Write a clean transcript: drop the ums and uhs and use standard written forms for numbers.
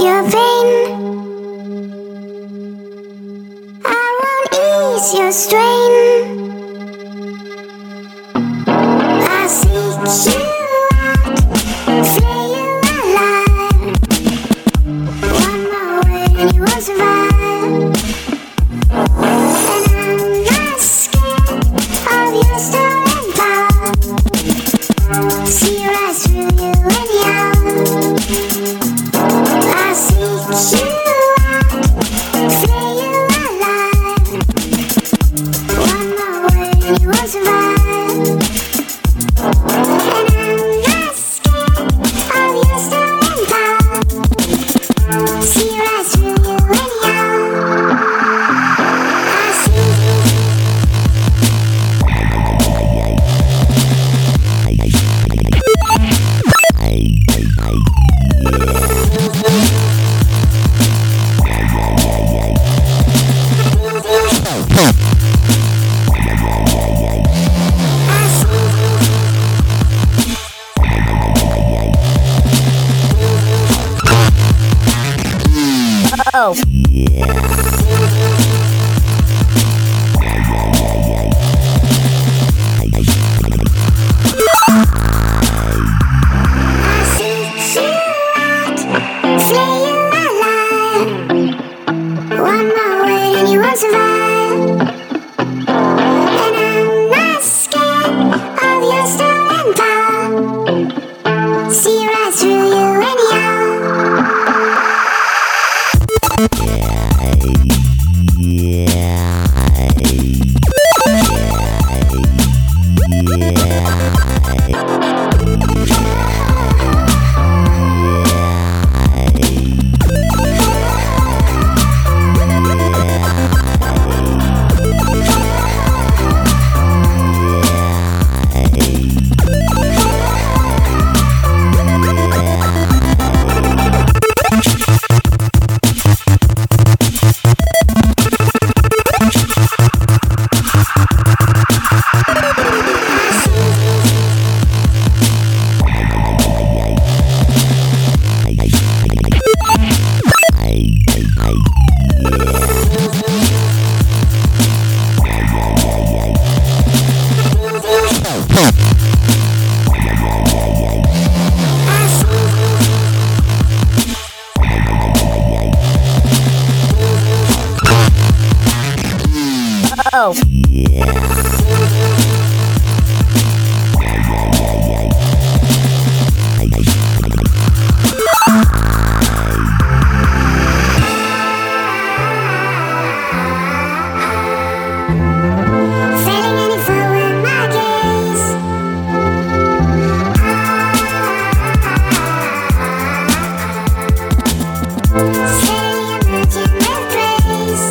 your pain. I won't ease your strain. I seek you out, flay you alive. One more word and you will survive. And I'm not scared of your stolen power. See right through you anyhow. I seek you out, flay you alive. One more word and you will survive. And I'm not scared of your stolen power. See right through you anyhow. I see. Oh. One more word and you won't survive. And I'm not scared of your stolen power. See right through you anyhow. Oh. Failing any fool with my gaze. Steady emerging with grace.